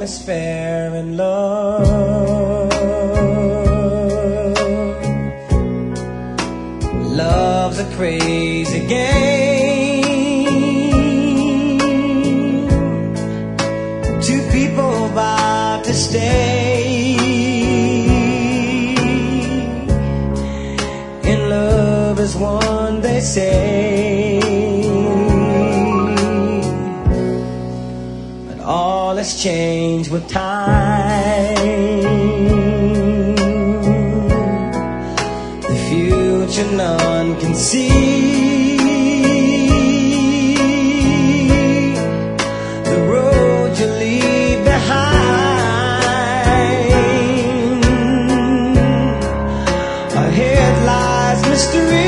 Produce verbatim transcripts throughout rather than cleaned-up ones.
is fair in love. Love's a crazy game. Two people about to stay in love is one, they say, but all has changed with time. The future none can see. The road you leave behind. Ahead lies mystery.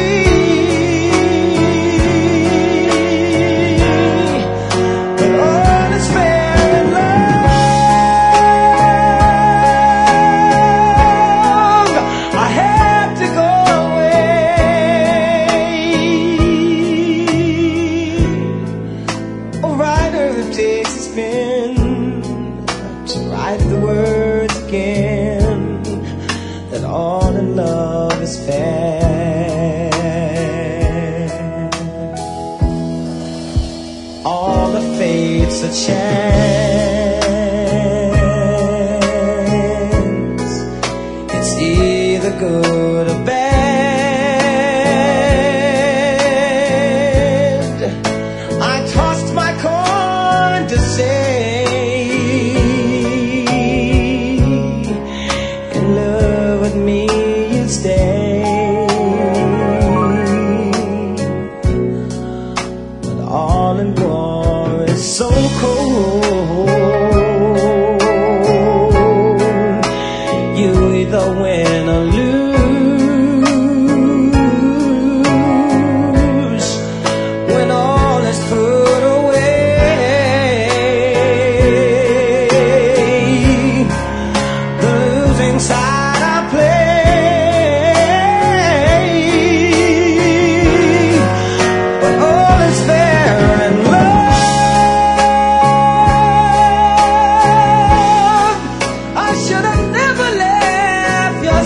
Takes a spin to write the words again, that all in love is fair. All the fates a chance. It's either good or bad. I tossed my coin to say, in love with me you'll stay. But all in war is so cold. You either win or lose when all is put away. Side I play, but all is fair in love. I should have never left your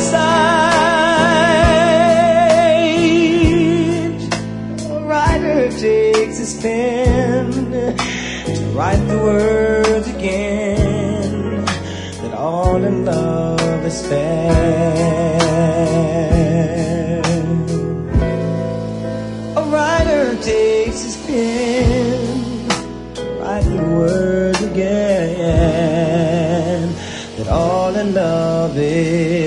side. A writer takes his pen to write the words again, that all in love is fair. A writer takes his pen to write the words again, that all in love is